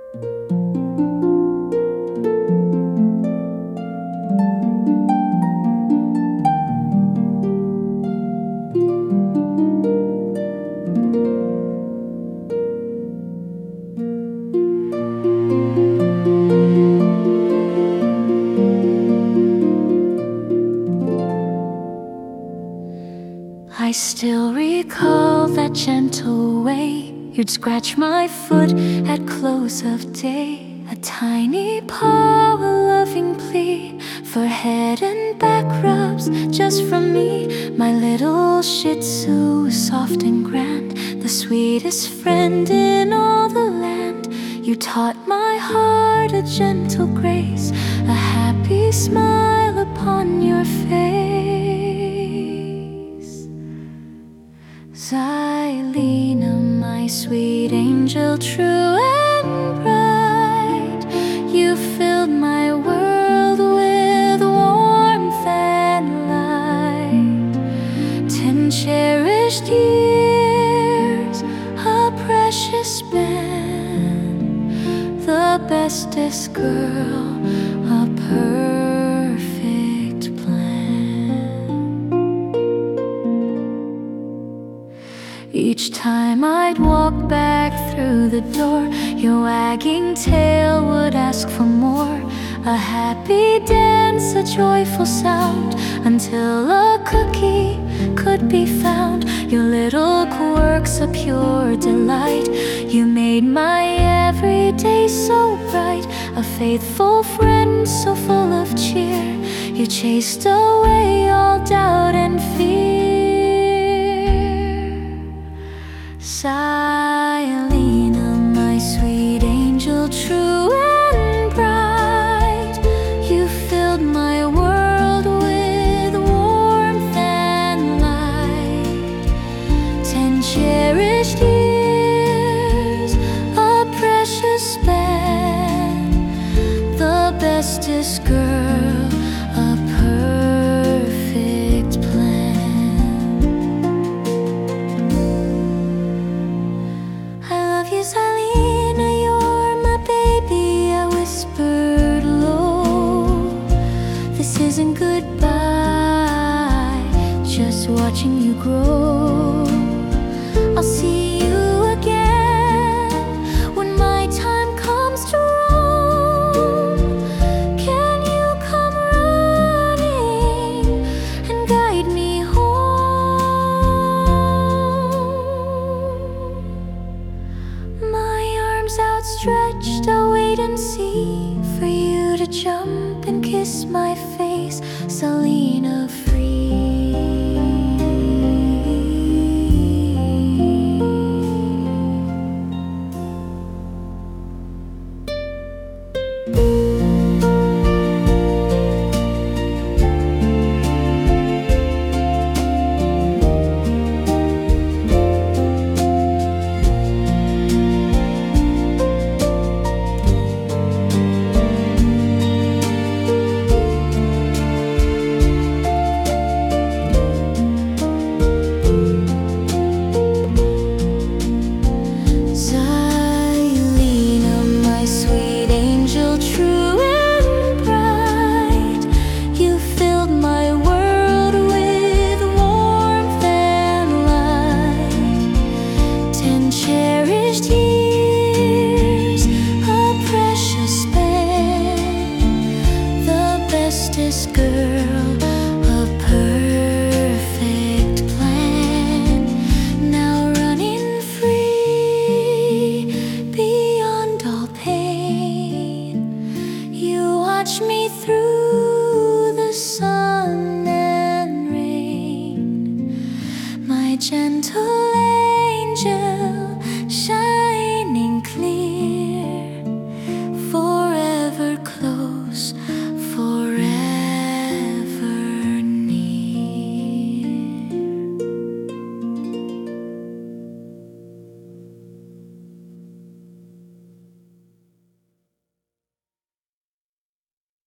I still recall that gentle way you'd scratch my foot at close of day. A tiny paw, a loving plea for head and back rubs just from me. My little Shih Tzu, soft and grand, the sweetest friend in all the land. You taught my heart a gentle grace, a happy smile upon your face. Xylena, my sweet angel, true and bright, you filled my world with warmth and light. 10 cherished years, a precious span, the bestest girl, a perfect plan. Each time I'd walk back through the door, your wagging tail would ask for more. A happy dance, a joyful sound, until a cookie could be found. Your little quirks, a pure delight, you made my every day so bright. A faithful friend, so full of cheer, you chased away all doubt and fear. Xylena, my sweet angel, true and bright, you filled my world with warmth and light. 10 cherished years, a precious span, the bestest girl, a perfect plan. I love you, Xylena, you're my baby, I whispered low. This isn't goodbye, just watching you grow. I'll see you again when my time comes to roam. Can you come running and guide me home? My arms outstretched, I'll wait and see for you to jump and kiss my face. Xylena, free. Girl, a perfect plan. Now running free beyond all pain, you watch me through the sun and rain. My gentle